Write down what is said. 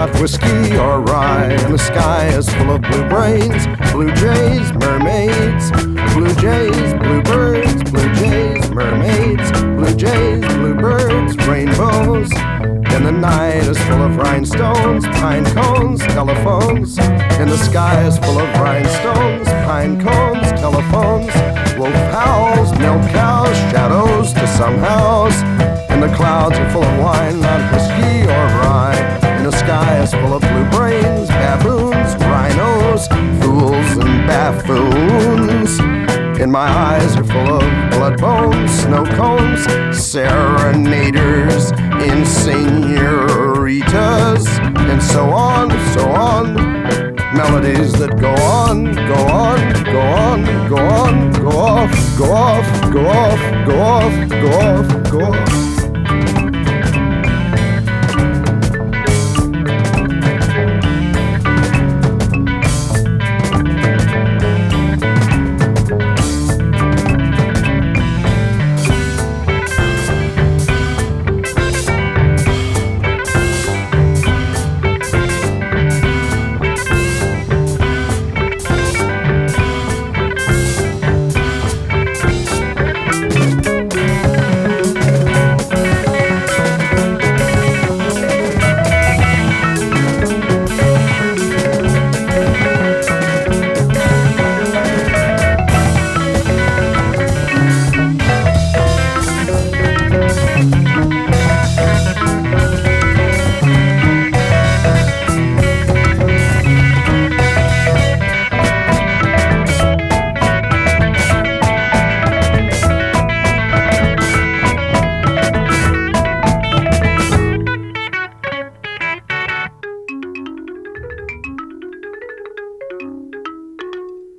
not whiskey or rye. And the sky is full of blue brains, blue jays, mermaids, blue jays, bluebirds, blue jays, mermaids, blue jays, bluebirds, rainbows. And the night is full of rhinestones, pine cones, telephones. And the sky is full of rhinestones, pine cones, telephones. Wolf howls, milk cows, shadows to some house. And the clouds are full of wine, not whiskey or rye. And the sky is full of blue brains, baboons, rhinos, fools and buffoons. And my eyes are full of blood bones, snow cones, serenaders, and senoritas, and so on, so on. Melodies that go on, go on, go on, go on, go off, go off, go off, go off, go off, go off.